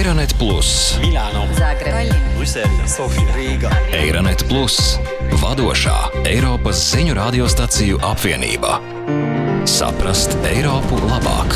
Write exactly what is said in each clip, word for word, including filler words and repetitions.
Eironet Plus, Milāno, Zagreba, Brisele, Sofija, Rīga. Eironet Plus, vadošā Eiropas ziņu radiostaciju apvienība. Saprast Eiropu labāk.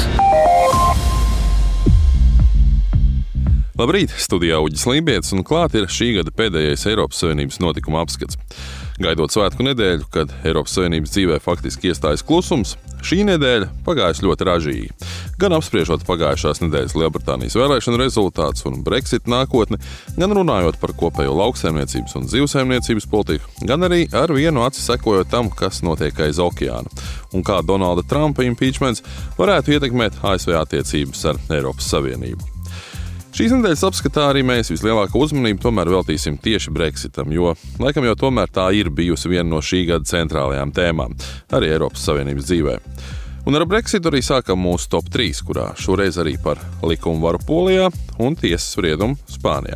Labrīt, studijā Uģis Lībietis, un klāt ir šī gada pēdējais Eiropas Savienības notikuma apskats. Gaidot svētku nedēļu, kad Eiropas Savienības dzīvē faktiski iestājas klusums, šī nedēļa pagājusi ļoti ražīgi. Gan apspriežot pagājušās nedēļas Lielbritānijas vēlēšanu rezultātus un Brexit nākotni, gan runājot par kopējo lauksaimniecības un zivsaimniecības politiku, gan arī ar vienu aci sekojot tam, kas notiek aiz okeāna, un kā Donalda Trumpa impeachments varētu ietekmēt A S V attiecības ar Eiropas Savienību. Šīs nedēļas apskatā arī mēs vislielāko uzmanību tomēr veltīsim tieši Brexitam, jo laikam jau tomēr tā ir bijusi viena no šī gada centrālajām tēmām, arī Eiropas Savienības dzīvē. Un ar Brexitu arī sākam mūsu top trīs, kurā šoreiz arī par likumu varu Polijā un tiesas spriedumu Spānijā.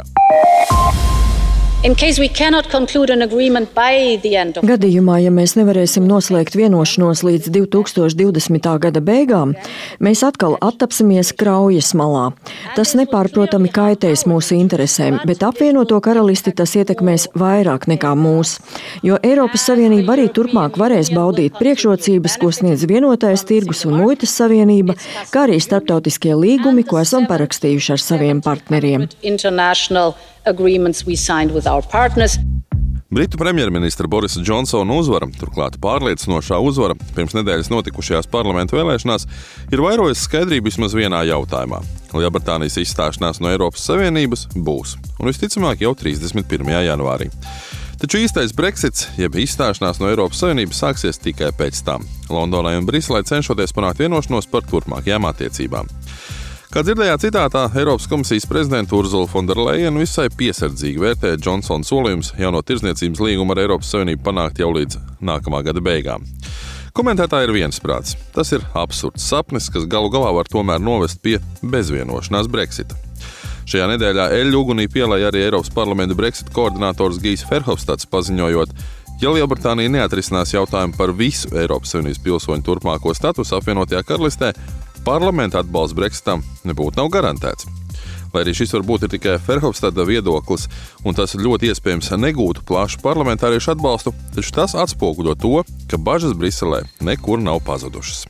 Gadījumā, ja mēs nevarēsim noslēgt vienošanos līdz divi tūkstoši divdesmitā gada beigām, mēs atkal attapsimies kraujas malā. Tas nepārprotami kaitēs mūsu interesēm, bet apvienoto karalisti tas ietekmēs vairāk nekā mūs. Jo Eiropas Savienība arī turpmāk varēs baudīt priekšrocības, ko sniedz vienotais tirgus un muitas savienība, kā arī starptautiskie līgumi, ko esam parakstījuši ar saviem partneriem. Agreements we signed with our partners. Britu premjerministra Borisa Džonsona uzvara, turklāt pārliecinošā uzvara pirms nedēļas notikušajās parlamentu vēlēšanās, ir vairojusi skaidrību vismaz vienā jautājumā. Lielbritānijas izstāšanās no Eiropas Savienības būs, un visticamāk jau trīsdesmit pirmajā janvārī. Taču īstais Brexits, jeb izstāšanās no Eiropas Savienības, sāksies tikai pēc tam, Londonai un Briselei cenšoties panākt vienošanos par turpmākajām attiecībām. Kā dzirdējāt citātā, Eiropas komisijas prezidenta Ursula von der Leyen visai piesardzīgi vērtē Džonsona solījums jauno tirdzniecības līgumu ar Eiropas Savienību panākt jau līdz nākamā gada beigām. Komentētāji ir viensprāts. Tas ir absurds sapnis, kas galu galā var tomēr novest pie bezvienošanās Brexita. Šajā nedēļā eļļu ugunī pielēja arī Eiropas parlamenta Brexit koordinators Gijs Verhofstadts, paziņojot, ja Lielbritānija neatrisinās jautājumu par visu Eiropas Savienības pilsoņu turpmāko statusu apvienotajā karalistē, parlamenta atbalsts Brexitam nebūtu nav garantēts. Lai arī šis varbūt ir tikai Verhofstadta viedoklis, un tas ļoti iespējams negūtu plašu parlamentāriešu atbalstu, taču tas atspoguļo to, ka bažas Briselē nekur nav pazudušas.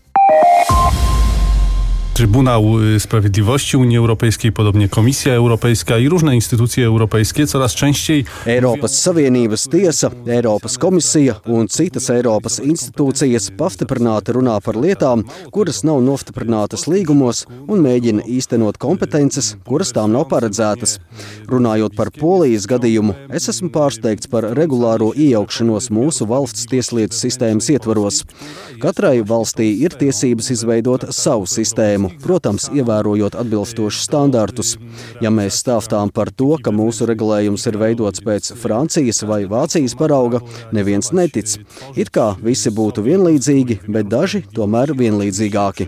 Trybunał Sprawiedliwości Unii Europejskiej, podobnie Komisja Europejska i różne instytucje europejskie coraz częściej. Eiropas Savienības tiesa, Eiropas komisija un citas Eiropas institūcijas pastiprināti runā par lietām, kuras nav nostiprinātas līgumos un mēģina īstenot kompetences, kuras tām nav paredzētas. Runājot par Polijas gadījumu, es esmu pārsteigts par regulāro iejaukšanos mūsu valsts tieslietu sistēmas ietvaros. Katrai valstī ir tiesības izveidot savu sistēmu, protams, ievērojot atbilstošus standartus. Ja mēs stāstām par to, ka mūsu regulējums ir veidots pēc Francijas vai Vācijas parauga, neviens netic. It kā visi būtu vienlīdzīgi, bet daži tomēr vienlīdzīgāki.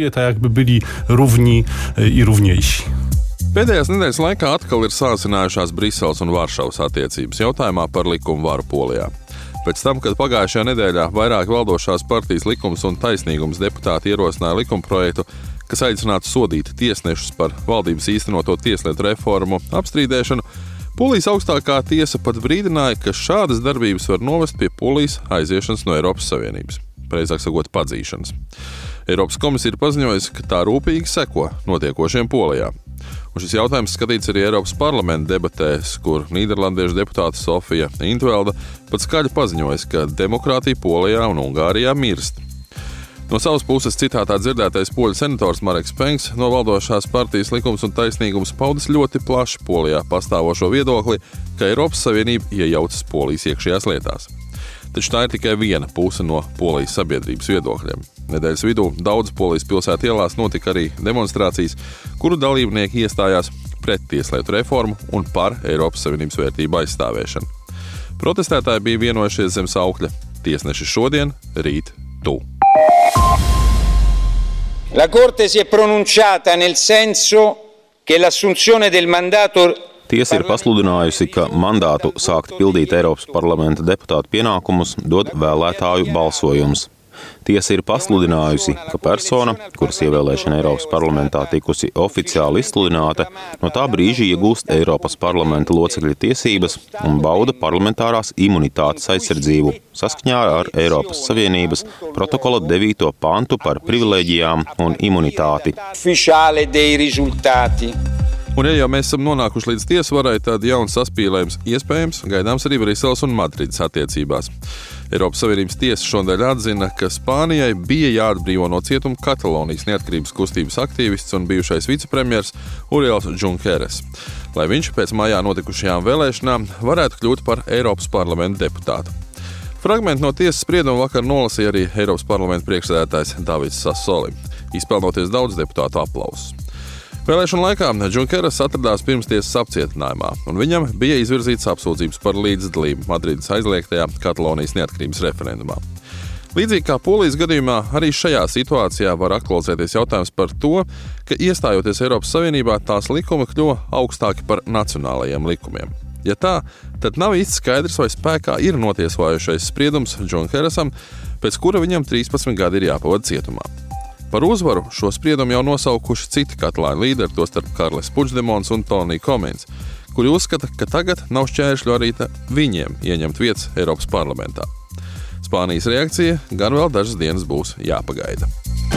Pēdējās nedēļas laikā atkal ir sāsinājušās Briseles un Varšavas attiecības jautājumā par likumu varu Polijā. Pēc tam, kad pagājušajā nedēļā vairāk valdošās partijas Likums un taisnīgums deputāti ierosināja likumprojektu, kas aicinātu sodīt tiesnešus par valdības īstenoto tieslietu reformu apstrīdēšanu, Polijas augstākā tiesa pat brīdināja, ka šādas darbības var novest pie Polijas aiziešanas no Eiropas Savienības, precīzāk sakot, padzīšanas. Eiropas komisija ir paziņojusi, ka tā rūpīgi seko notiekošiem Polijā. Un šis jautājums skatīts arī Eiropas parlamenta debatēs, kur nīderlandiešu deputāte Sofija Intvelda pat skaļi paziņojas, ka demokrātija Polijā un Ungārijā mirst. No savas puses citātā dzirdētais poļu senators Mareks Penks no valdošās partijas Likums un taisnīgums paudis ļoti plaši Polijā pastāvošo viedokli, ka Eiropas Savienība iejaucas Polijas iekšējās lietās. Taču tā ir tikai viena puse no Polijas sabiedrības viedokļiem. Nedēļas vidū daudz Polijas pilsētu ielās notika arī demonstrācijas, kuru dalībnieki iestājās pret tieslietu reformu un par Eiropas Savienības vērtību aizstāvēšanu. Protestētāji bija vienojušies zem saukļa tiesneši šodien, rīt tu. La Corte si è pronunciata nel senso che l'assunzione del mandato. Tiesa ir pasludinājusi, ka mandātu sākt pildīt Eiropas parlamenta deputātu pienākumus dod vēlētāju balsojums. Tiesa ir pasludinājusi, ka persona, kuras ievēlēšana Eiropas parlamentā tikusi oficiāli izsludināta, no tā brīža iegūst Eiropas parlamenta locekļa tiesības un bauda parlamentārās imunitātes aizsardzību saskaņā ar Eiropas Savienības protokola devīto pantu par privilēģijām un imunitāti. Un, ja jau mēs esam nonākuši līdz tiesvarai, tad jauns saspīlējums iespējams gaidāms arī Briseles un Madrides attiecībās. Eiropas Savienības tiesa šodien atzina, ka Spānijai bija jāatbrīvo no cietuma Katalonijas neatkarības kustības aktīvists un bijušais vicepremjers Oriol Junqueras, lai viņš pēc mājā notikušajām vēlēšanām varētu kļūt par Eiropas parlamenta deputātu. Fragmenti no tiesas sprieduma vakar nolasīja arī Eiropas parlamenta priekšsēdētājs Davids Sassoli, izpelnoties daudz deputātu aplausus. Vēlēšanu laikā Junqueras atradās pirmstiesas apcietinājumā, un viņam bija izvirzītas apsūdzības par līdzdalību Madrides aizliegtajā Katalonijas neatkarības referendumā. Līdzīgi kā Polijas gadījumā, arī šajā situācijā var aktualizēties jautājums par to, ka iestājoties Eiropas Savienībā, tās likumi kļuva augstāki par nacionālajiem likumiem. Ja tā, tad nav īsti skaidrs, vai spēkā ir notiesājošais spriedums Junquerasam, pēc kura viņam trīspadsmit gadi ir jāpavada cietumā. Par uzvaru šo spriedumu jau nosaukuši citi katalāņu līderi, tostarp Karles Puigdemons un Toni Komins, kuri uzskata, ka tagad nav šķēršļu arī viņiem ieņemt vietas Eiropas parlamentā. Spānijas reakcija gan vēl dažas dienas būs jāpagaida.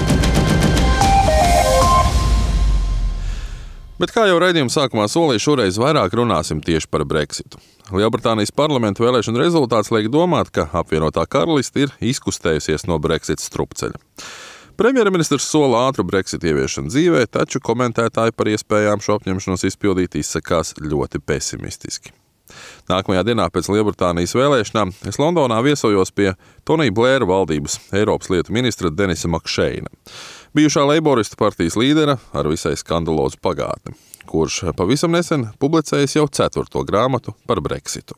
Bet kā jau raidījuma sākumā solīju, šoreiz vairāk runāsim tieši par Brexitu. Lielbritānijas parlamenta vēlēšanu rezultāts liek domāt, ka apvienotā karaliste ir izkustējusies no Brexit strupceļa. Premjerministrs sola ātru Brexit ieviešanu dzīvē, taču komentētāji par iespējām šo apņemšanos izpildīt izsakās ļoti pesimistiski. Nākamajā dienā pēc Lielbritānijas vēlēšanām es Londonā viesojos pie Tonija Blēra valdības Eiropas lietu ministra Denisa Makšeina, bijušā Leiboristu partijas līdera ar visai skandalozu pagātni, kurš pavisam nesen publicējis jau ceturto grāmatu par Brexitu.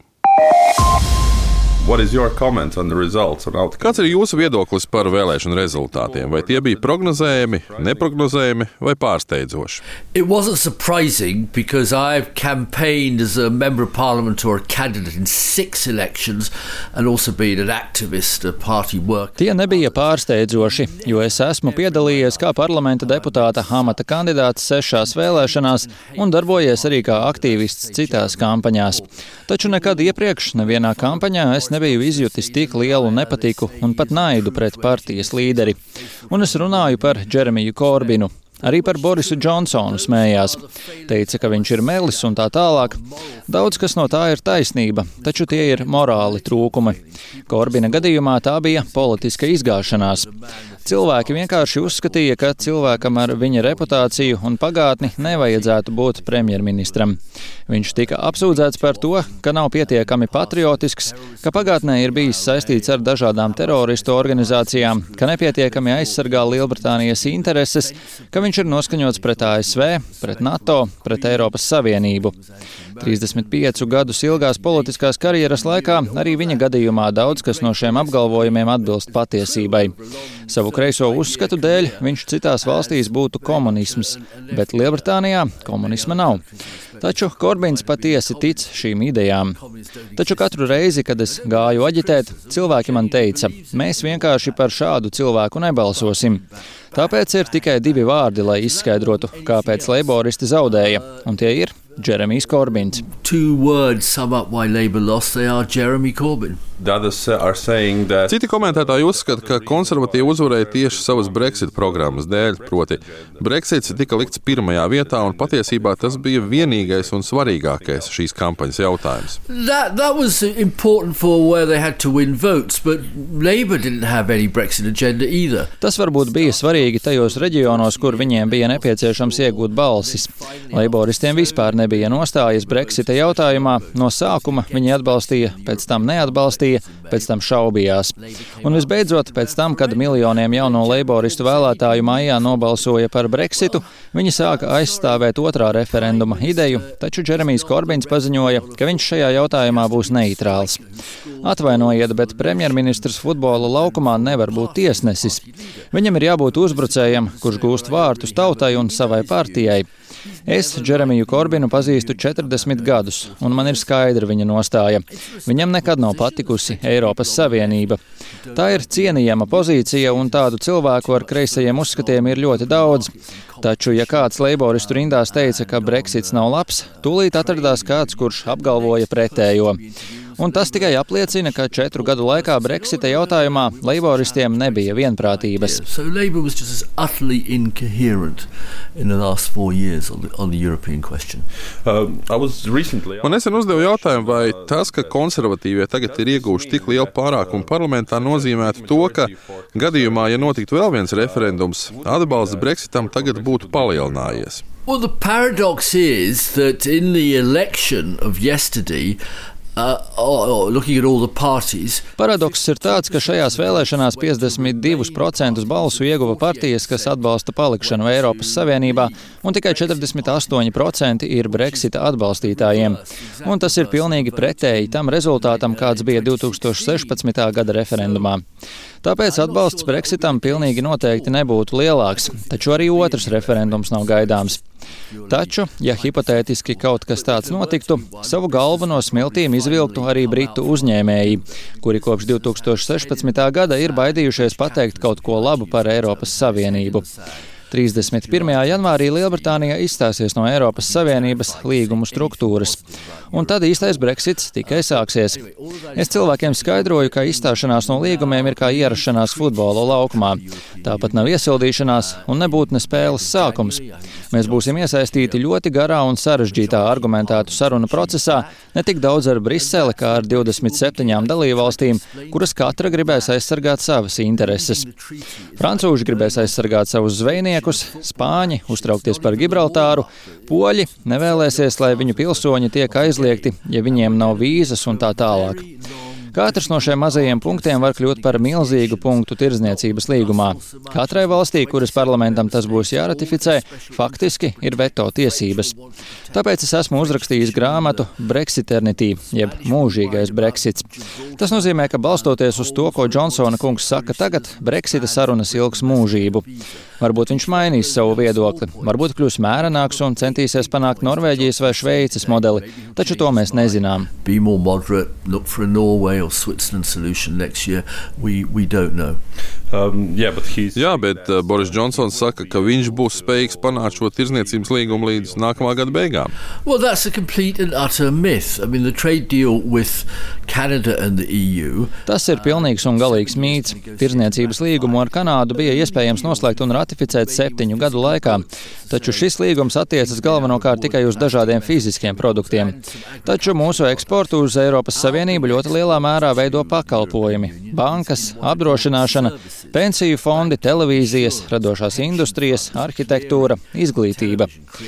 What is your comment on the results and outcome? Kāds ir jūsu viedoklis par vēlēšanu rezultātiem? Vai tie bija prognozējami, neprognozējami vai pārsteidzoši? It wasn't surprising because I've campaigned as a member of parliament or a candidate in six elections and also been an activist, a party worker. Tie nebija pārsteidzoši, jo es esmu piedalījies kā parlamenta deputāta amata kandidāts sešās vēlēšanās un darbojies arī kā aktīvists citās kampaņās. Taču nekad iepriekš nevienā kampaņā es nebiju izjutis tik lielu nepatiku un pat naidu pret partijas līderi. Un es runāju par Džeremiju Korbinu. Arī par Borisu Džonsonu smējās. Teica, ka viņš ir melis un tā tālāk. Daudz kas no tā ir taisnība, taču tie ir morāli trūkumi. Korbina gadījumā tā bija politiska izgāšanās. Cilvēki vienkārši uzskatīja, ka cilvēkam ar viņa reputāciju un pagātni nevajadzētu būt premjerministram. Viņš tika apsūdzēts par to, ka nav pietiekami patriotisks, ka pagātnē ir bijis saistīts ar dažādām teroristu organizācijām, ka nepietiekami aizsargā Lielbritānijas intereses, ka viņš ir noskaņots pret A S V, pret NATO, pret Eiropas Savienību. trīsdesmit piecu gadus ilgās politiskās karjeras laikā arī viņa gadījumā daudz kas no šiem apgalvojumiem atbilst patiesībai. Savu kreiso uzskatu dēļ viņš citās valstīs būtu komunisms, bet Lielbritānijā komunisma nav. Taču Korbins patiesi tic šīm idejām. Taču katru reizi, kad es gāju aģitēt, cilvēki man teica, mēs vienkārši par šādu cilvēku nebalsosim. Tāpēc ir tikai divi vārdi, lai izskaidrotu, kāpēc leiboristi zaudēja, un tie ir Džeremijs Korbins. Two words sum up why Labour lost, they are Jeremy Corbyn. Citi komentētāji uzskata, ka konservatīvi uzvarēja tieši savas Brexit programmas dēļ, proti Brexits tika likts pirmajā vietā un patiesībā tas bija vienīgais un svarīgākais šīs kampaņas jautājums. That, that was important for where they had to win votes, but Labour didn't have any Brexit agenda either. Tas varbūt bija svarīgi tajos reģionos, kur viņiem bija nepieciešams iegūt balsis. Leiboristiem vispār nebija nostājas Brexita jautājumā. No sākuma viņi atbalstīja, pēc tam neatbalstīja, pēc tam šaubījās. Un visbeidzot, pēc tam, kad miljoniem jauno leiboristu vēlētāju maijā nobalsoja par Brexitu, viņi sāka aizstāvēt otrā referenduma ideju, taču Džeremijs Korbins paziņoja, ka viņš šajā jautājumā būs neitrāls. Atvainojiet, bet premjerministrs futbola laukumā nevar būt tiesnesis. Viņam ir jābūt uzbrucējam, kurš gūst vārtus tautai un savai partijai. Es Džeremiju Korbinu pazīstu četrdesmit gadus, un man ir skaidra viņa nostāja. Viņam nekad nav patikusi Eiropas Savienība. Tā ir cienījama pozīcija, un tādu cilvēku ar kreisajiem uzskatiem ir ļoti daudz. Taču, ja kāds leiboristu rindās teica, ka Brexits nav labs, tūlīt atradās kāds, kurš apgalvoja pretējo. Un tas tikai apliecina, ka četru gadu laikā Brexita jautājumā leiboristiem nebija vienprātības. Man nesen uzdeva jautājumu, vai tas, ka konservatīvie tagad ir ieguvuši tik lielu pārākumu parlamentā, nozīmētu to, ka gadījumā, ja notiktu vēl viens referendums, atbalsts Brexitam tagad būtu palielinājies. Well, the paradox is that in the election of yesterday, Uh, oh, looking at all the parties. Paradoks ir tāds, ka šajās vēlēšanās piecdesmit divus procentus balsu ieguva partijas, kas atbalsta palikšanu Eiropas Savienībā, un tikai četrdesmit astoņi procenti ir Brexita atbalstītājiem. Un tas ir pilnīgi pretēji tam rezultātam, kāds bija divi tūkstoši sešpadsmitā gada referendumā. Tāpēc atbalsts Brexitam pilnīgi noteikti nebūtu lielāks, taču arī otrs referendums nav gaidāms. Taču, ja hipotētiski kaut kas tāds notiktu, savu galvu no smiltīm izvilktu arī britu uzņēmēji, kuri kopš divi tūkstoši sešpadsmitā gada ir baidījušies pateikt kaut ko labu par Eiropas Savienību. trīsdesmit pirmajā janvārī Lielbritānija izstāsies no Eiropas Savienības līgumu struktūras, un tad īstais Brexits tikai sāksies. Es cilvēkiem skaidroju, ka izstāšanās no līgumiem ir kā ierašanās futbola laukumā. Tāpat nav iesildīšanās un nebūtu ne spēles sākums. Mēs būsim iesaistīti ļoti garā un sarežģītā argumentētu sarunu procesā, ne tik daudz ar Briseli, kā ar divdesmit septiņām dalībvalstīm, kuras katra gribēs aizsargāt savas intereses. Francūži gribēs aizsargāt savus zvejniekus, Spāņi uztraukties par Gibraltāru, Poļi nevēlēsies, lai viņu pilsoņi tiek aizliegti, ja viņiem nav vīzas un tā tālāk. Katrs no šiem mazajiem punktiem var kļūt par milzīgu punktu tirdzniecības līgumā. Katrai valstī, kuras parlamentam tas būs jāratificē, faktiski ir veto tiesības. Tāpēc es esmu uzrakstījis grāmatu Brexiternity, jeb mūžīgais Brexits. Tas nozīmē, ka balstoties uz to, ko Džonsona kungs saka tagad, Brexita sarunas ilgs mūžību. Varbūt viņš mainīs savu viedokli, varbūt kļūs mērenāks un centīsies panākt Norvēģijas vai Šveices modeli, taču to mēs nezinām. Or Switzerland solution next year, we, we don't know. Um, yeah, but he's... Jā, bet uh, Boris Džonsons saka, ka viņš būs spējīgs panākt šo tirdzniecības līgumu līdz nākamā gada beigām. Well, that's a complete and utter myth. I mean, the trade deal with Canada and the E U. Tas ir pilnīgs un galīgs mīts. Tirdzniecības līgumu ar Kanādu bija iespējams noslēgt un ratificēt septiņu gadu laikā, taču šis līgums attiecas galvenokārt tikai uz dažādiem fiziskiem produktiem. Taču mūsu eksportu uz Eiropas Savienību ļoti lielā mērā veido pakalpojumi – bankas, apdrošināšana, pensiju fondi, televīzijas, radošās industrijas, arhitektūra, izglītība.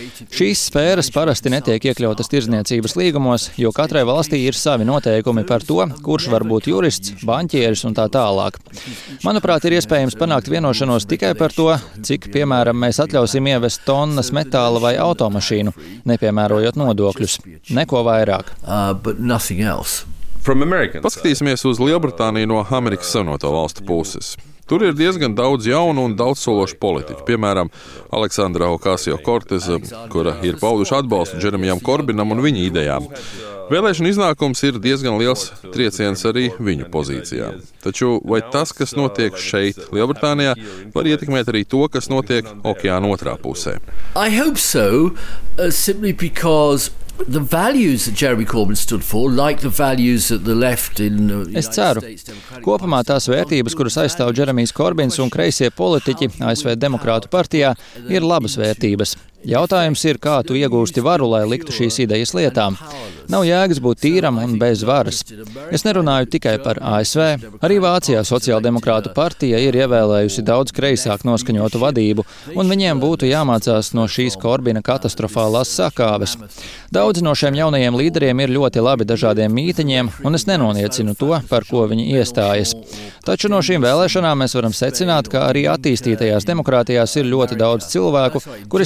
Šīs sfēras parasti netiek iekļautas tirdzniecības līgumos, jo katrai valstī ir savi noteikumi par to, kurš var būt jurists, banķieris un tā tālāk. Manuprāt, ir iespējams panākt vienošanos tikai par to, cik, piemēram, mēs atļausim ievest tonnas metāla vai automašīnu, nepiemērojot nodokļus. Neko vairāk. Uh, but nothing else. Paskatīsimies uz Lielbritāniju no Amerikas Savienoto Valstu puses. Tur ir diezgan daudz jaunu un daudzsološu politiķu, piemēram, Aleksandra Okasio-Korteza, kura ir pauduši atbalstu Džeremijam Korbinam un viņa idejām. Vēlēšana iznākums ir diezgan liels trieciens arī viņu pozīcijām. Taču vai tas, kas notiek šeit, Lielbritānijā, var ietekmēt arī to, kas notiek okeāna otrā pusē? I hope so, uh, simply because the values that Jeremy Corbyn stood for, like the values that the left in uh, Es ceru. Kopumā tās vērtības, kuras aizstāv Džeremijs Korbins un kreisie politiķi A S V Demokrātu partijā, ir labas vērtības. Jautājums ir, kā tu iegūsti varu, lai liktu šīs idejas lietām. Nav jēgas būt tīram un bez varas. Es nerunāju tikai par A S V. Arī Vācijā Sociāldemokrātu partija ir ievēlējusi daudz kreisāk noskaņotu vadību, un viņiem būtu jāmācās no šīs Korbina katastrofālās sakāves. Daudzi no šiem jaunajiem līderiem ir ļoti labi dažādiem mītiņiem, un es nenoniecinu to, par ko viņi iestājas. Taču no šīm vēlēšanām mēs varam secināt, ka arī attīstītajās demokrātijās ir ļoti daudz cilvēku, kuri satraucas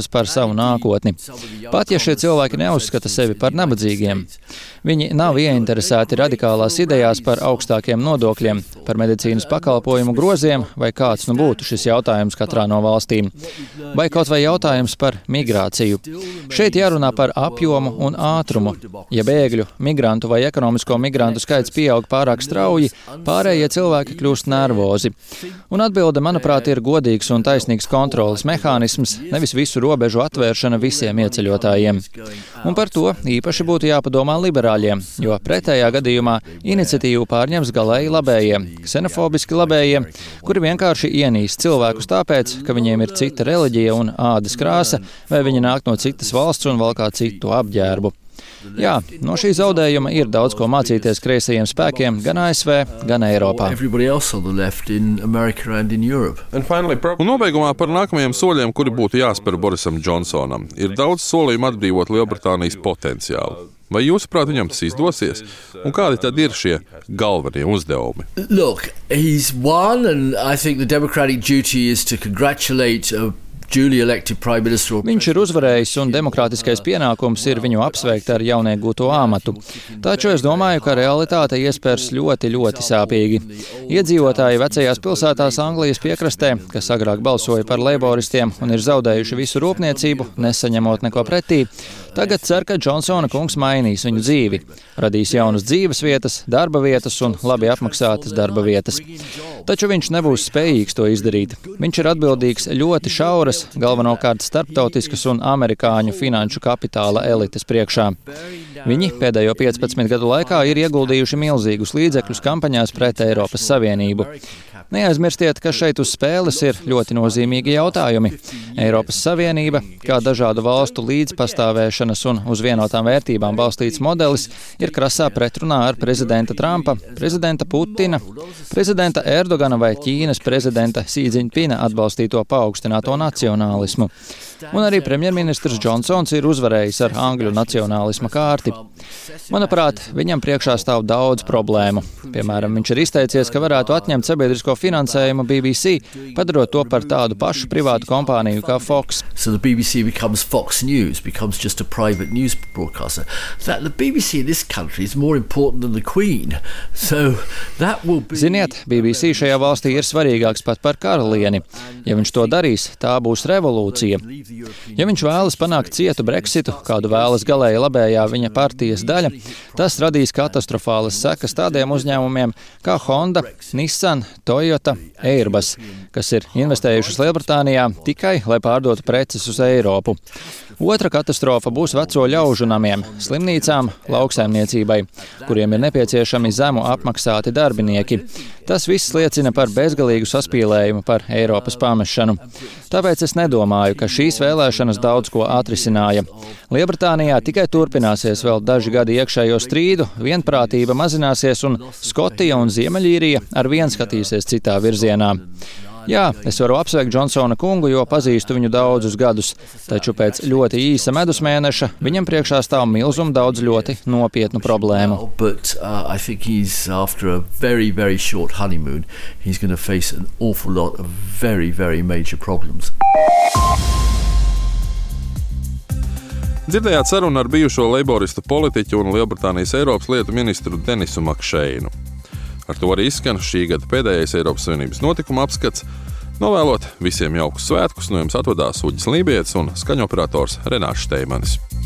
uztraucas par savu nākotni. Pat ja šie cilvēki neuzskata sevi par nabadzīgiem. Viņi nav ieinteresēti radikālās idejās par augstākiem nodokļiem, par medicīnas pakalpojumu groziem vai kāds nu būtu šis jautājums katrā no valstīm. Vai kaut vai jautājums par migrāciju. Šeit jārunā par apjomu un ātrumu. Ja bēgļu, migrantu vai ekonomisko migrantu skaits pieaug pārāk strauji, pārējie cilvēki kļūst nervozi. Un atbilde, manuprāt, ir godīgs un taisnīgs kontroles mehānisms, nevis visu robežu atvēršana visiem ieceļotājiem. Un par to īpaši būtu jāpadomā liberāļiem, jo pretējā gadījumā iniciatīvu pārņems galēji labējie, ksenofobiski labējie, kuri vienkārši ienīst cilvēkus tāpēc, ka viņiem ir cita reliģija un ādas krāsa, vai viņi nāk no citas valsts un valkā citu apģērbu. Jā, no šī zaudējuma ir daudz ko mācīties kreisajiem spēkiem gan A S V, gan Eiropā. Un nobeigumā par nākamajiem soļiem, kuri būtu jāspēr Borisam Džonsonam. Ir daudz solījumu atbrīvot Lielbritānijas potenciālu. Vai jūsuprāt viņam tas izdosies? Un kādi tad ir šie galvenie uzdevumi? Look, he's won and I think the democratic duty is to congratulate uh, Viņš ir uzvarējis un demokrātiskais pienākums ir viņu apsveikt ar jauniegūto amatu. Taču es domāju, ka realitāte iespērs ļoti, ļoti sāpīgi. Iedzīvotāji vecajās pilsētās Anglijas piekrastē, kas agrāk balsoja par leiboristiem un ir zaudējuši visu rūpniecību, nesaņemot neko pretī, tagad cer, ka Džonsona kungs mainīs viņu dzīvi, radīs jaunas dzīves vietas, darba vietas un labi apmaksātas darba vietas. Taču viņš nebūs spējīgs to izdarīt. Viņš ir atbildīgs ļoti šauras, galvenokārt starptautiskas un amerikāņu finanšu kapitāla elites priekšā. Viņi pēdējo piecpadsmit gadu laikā ir ieguldījuši milzīgus līdzekļus kampaņās pret Eiropas Savienību. Neaizmirstiet, ka šeit uz spēles ir ļoti nozīmīgi jautājumi. Eiropas Savienība, kā dažādu valstu līdzpastāvēšanas un uz vienotām vērtībām balstīts modelis, ir krasā pretrunā ar prezidenta Trumpa, prezidenta Putina, prezidenta Erdogana vai Ķīnas prezidenta Xi Jinpinga atbalstīto paaugstināto nacionālismu. Un arī premjerministrs Džonsons ir uzvarējis ar angļu nacionālisma kārti. Manuprāt, viņam priekšā stāv daudz problēmu. Piemēram, viņš ir izteicies, ka varētu atņemt sabiedrisko finansējumu B B C, padarot to par tādu pašu privātu kompāniju kā Fox. So the B B C becomes Fox News, becomes just a private news broadcaster. That the B B C in this country is more important than the Queen. So that will be... Ziniet, B B C šajā valstī ir svarīgāks pat par karalieni. Ja viņš to darīs, tā būs revolūcija. Ja viņš vēlas panākt cietu Brexitu, kādu vēlas galēji labējā viņa partijas daļa, tas radīs katastrofālas sekas tādiem uzņēmumiem kā Honda, Nissan, Toyota, Airbus, kas ir investējušas Lielbritānijā tikai, lai pārdotu preces uz Eiropu. Otra katastrofa būs veco ļaužu namiem, slimnīcām, lauksaimniecībai, kuriem ir nepieciešami zemu apmaksāti darbinieki. Tas viss liecina par bezgalīgu saspīlējumu par Eiropas pamešanu. Tāpēc es nedomāju, ka šīs vēlēšanas daudz ko atrisināja. Lielbritānijā tikai turpināsies vēl daži gadi iekšējo strīdu, vienprātība mazināsies un Skotija un Ziemeļīrija ar vien skatīsies citā virzienā. Jā, es varu apsveikt Džonsona kungu, jo pazīstu viņu daudzus gadus, taču pēc ļoti īsa medus mēneša viņam priekšā stāv milzum daudz ļoti nopietnu problēmu. But uh, I think he's after a very, very short honeymoon, he's going to face an awful lot of very, very major problems. Dzirdējāt sarunu ar bijušo leiboristu politiķu un Lielbritānijas Eiropas lietu ministru Denisu Makšeinu. Ar to arī izskan šī gada pēdējais Eiropas Savienības notikuma apskats. Novēlot visiem jaukus svētkus, no jums atvadās Uģis Lībietis un skaņoperators Renārs Šteimanis.